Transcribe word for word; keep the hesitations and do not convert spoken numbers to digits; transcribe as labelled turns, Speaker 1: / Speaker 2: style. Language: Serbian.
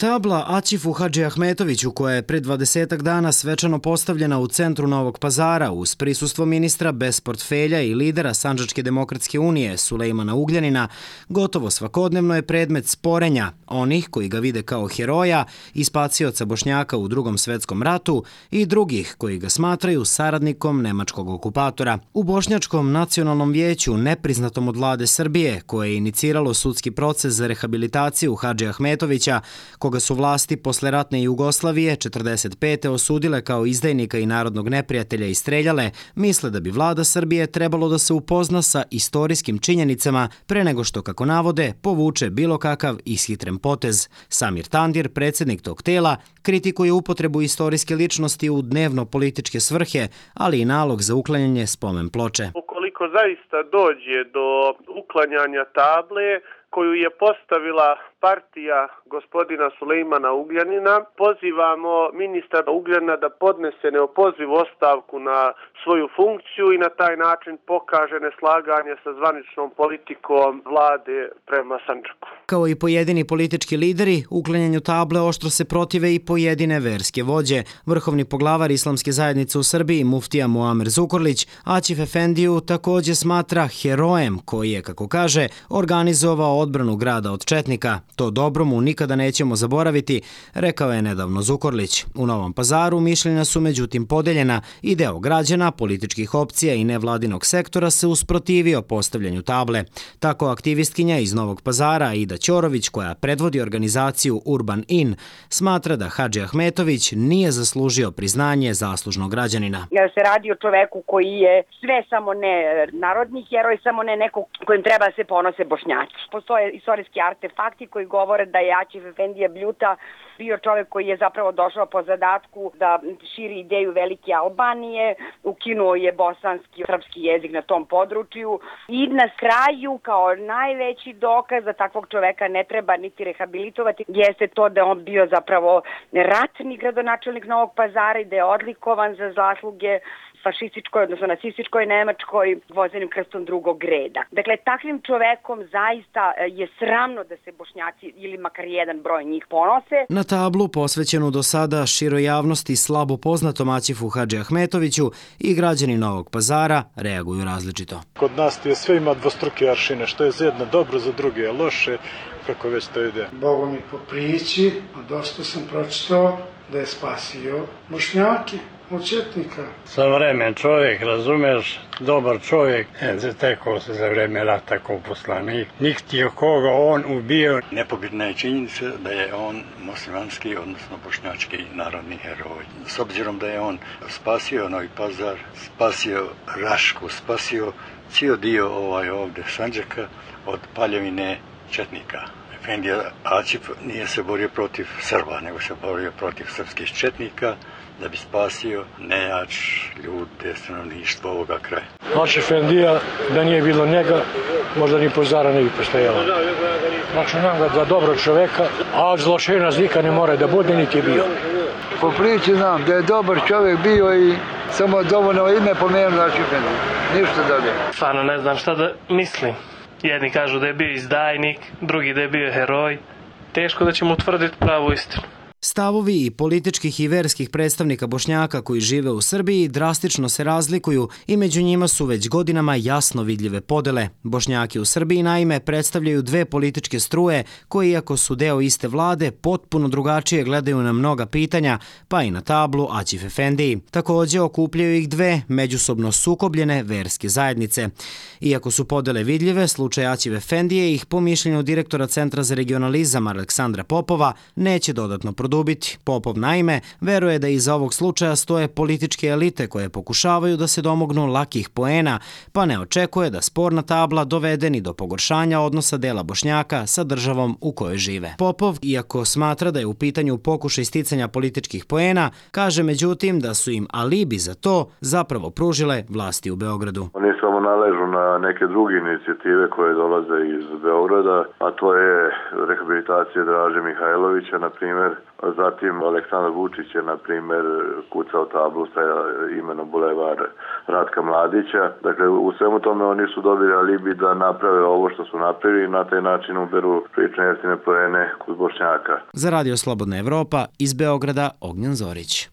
Speaker 1: Tabla Aćifu Hadžiahmetoviću, koja je pre dvadesetak dana svečano postavljena u centru Novog Pazara uz prisustvo ministra bez portfelja i lidera Sandžačke demokratske unije Sulejmana Ugljanina, gotovo svakodnevno je predmet sporenja onih koji ga vide kao heroja i spacioca Bošnjaka u Drugom svetskom ratu i drugih koji ga smatraju saradnikom nemačkog okupatora. U Bošnjačkom nacionalnom vijeću, nepriznatom od vlade Srbije, koje je iniciralo sudski proces za rehabilitaciju Hadžiahmetovića, koga su vlasti posle ratne Jugoslavije četrdeset pete osudile kao izdajnika i narodnog neprijatelja i streljale, misle da bi vlada Srbije trebalo da se upozna sa istorijskim činjenicama pre nego što, kako navode, povuče bilo kakav ishitren potez. Samir Tandir, predsjednik tog tela, kritikuje upotrebu istorijske ličnosti u dnevno-političke svrhe, ali i nalog za uklanjanje spomen ploče.
Speaker 2: Ukoliko zaista dođe do uklanjanja table koju je postavila partija gospodina Sulejmana Ugljanina, pozivamo ministra Ugljanina da podnese neopozivu ostavku na svoju funkciju i na taj način pokaže neslaganje sa zvaničnom politikom vlade prema Sandžaku.
Speaker 1: Kao i pojedini politički lideri, uklanjanju table oštro se protive i pojedine verske vođe. Vrhovni poglavar Islamske zajednice u Srbiji, muftija Muamer Zukorlić, Aćif Efendiju također smatra herojem koji je, kako kaže, organizovao odbranu grada od četnika. To dobro mu nikada nećemo zaboraviti, rekao je nedavno Zukorlić. U Novom Pazaru mišljenja su međutim podeljena i deo građana, političkih opcija i nevladinog sektora se usprotivio postavljanju table. Tako aktivistkinja iz Novog Pazara Ida Ćorović, koja predvodi organizaciju Urban In, smatra da Hadžiahmetović nije zaslužio priznanje zaslužnog građanina.
Speaker 3: Se radi o čoveku koji je sve samo ne narodni heroj, samo ne neko kojim treba se ponose Bošnjaci. Postoje istorijski artefakti koji govore da je Aćif Efendija Bljuta bio čovjek koji je zapravo došao po zadatku da širi ideju velike Albanije, ukinuo je bosanski srpski jezik na tom području i na kraju kao najveći dokaz da takvog čovjeka ne treba niti rehabilitovati jeste to da on bio zapravo ratni gradonačelnik Novog Pazara i da je odlikovan za zasluge fašističkoj, odnosno nacističkoj Nemačkoj vozenim krstom drugog reda. Dakle, takvim čovekom zaista je sramno da se Bošnjaci ili makar jedan broj njih ponose.
Speaker 1: Na tablu posvećenu do sada široj javnosti slabo poznatom Aćifu Hadžiahmetoviću i građani Novog Pazara reaguju različito.
Speaker 4: Kod nas je sve ima dvostruke aršine, što je za jedno dobro, za druge je loše, kako već to ide.
Speaker 5: Bogu mi po priči, a dosta sam pročitao da je spasio Bošnjake od četnika.
Speaker 6: Savremen čovjek, razumeš, dobar čovjek, zatekao se za vreme rata kao poslanik. Nikti je koga on ubio.
Speaker 7: Nepobitna je činjenica da je on muslimanski, odnosno bošnjački narodni heroj. S obzirom da je on spasio Novi Pazar, spasio Rašku, spasio cijel dio ovaj ovdje Sandžaka od paljevine četnika. Efendija Aćif nije se borio protiv Srba, nego se borio protiv srpskih četnika da bi spasio nejač ljude, stanovništvo ovoga kraja.
Speaker 6: Aćif Efendija, da nije bilo njega, možda ni Pazara ne bi postojala. Znači nam ga za dobro čoveka, a zločina nikad ne mora da bude, niti je bio.
Speaker 8: Po priči znam da je dobar čovjek bio i samo dovoljno ime pomenuo Aćif Efendiju. Ništa dalje.
Speaker 9: Stvarno ne znam šta da mislim. Jedni kažu da je bio izdajnik, drugi da je bio heroj. Teško da ćemo utvrditi pravu istinu.
Speaker 1: Stavovi i političkih i verskih predstavnika Bošnjaka koji žive u Srbiji drastično se razlikuju i među njima su već godinama jasno vidljive podele. Bošnjaki u Srbiji naime predstavljaju dve političke struje koje, iako su deo iste vlade, potpuno drugačije gledaju na mnoga pitanja, pa i na tablu Aćif Efendiji. Također okupljaju ih dve međusobno sukobljene verske zajednice. Iako su podele vidljive, slučaj Aćif Efendije ih, po mišljenju direktora Centra za regionalizam Aleksandra Popova, neće dodatno produbiti. Popov naime veruje da iza ovog slučaja stoje političke elite koje pokušavaju da se domognu lakih poena, pa ne očekuje da sporna tabla dovede ni do pogoršanja odnosa dela Bošnjaka sa državom u kojoj žive. Popov, iako smatra da je u pitanju pokušaj sticanja političkih poena, kaže međutim da su im alibi za to zapravo pružile vlasti u Beogradu.
Speaker 10: Oni samo naležu na neke druge inicijative koje dolaze iz Beograda, a to je rehabilitacija Draže Mihajlovića, na primjer. Zatim Aleksandar Vučić je, na primjer, kucao tablu sa imenom Bulevar Ratka Mladića. Dakle, u svemu tome oni su dobili alibi da naprave ovo što su napravili i na taj način uberu prilično jeftine poene kod Bošnjaka.
Speaker 1: Za Radio Slobodna Evropa iz Beograda, Ognjen Zorić.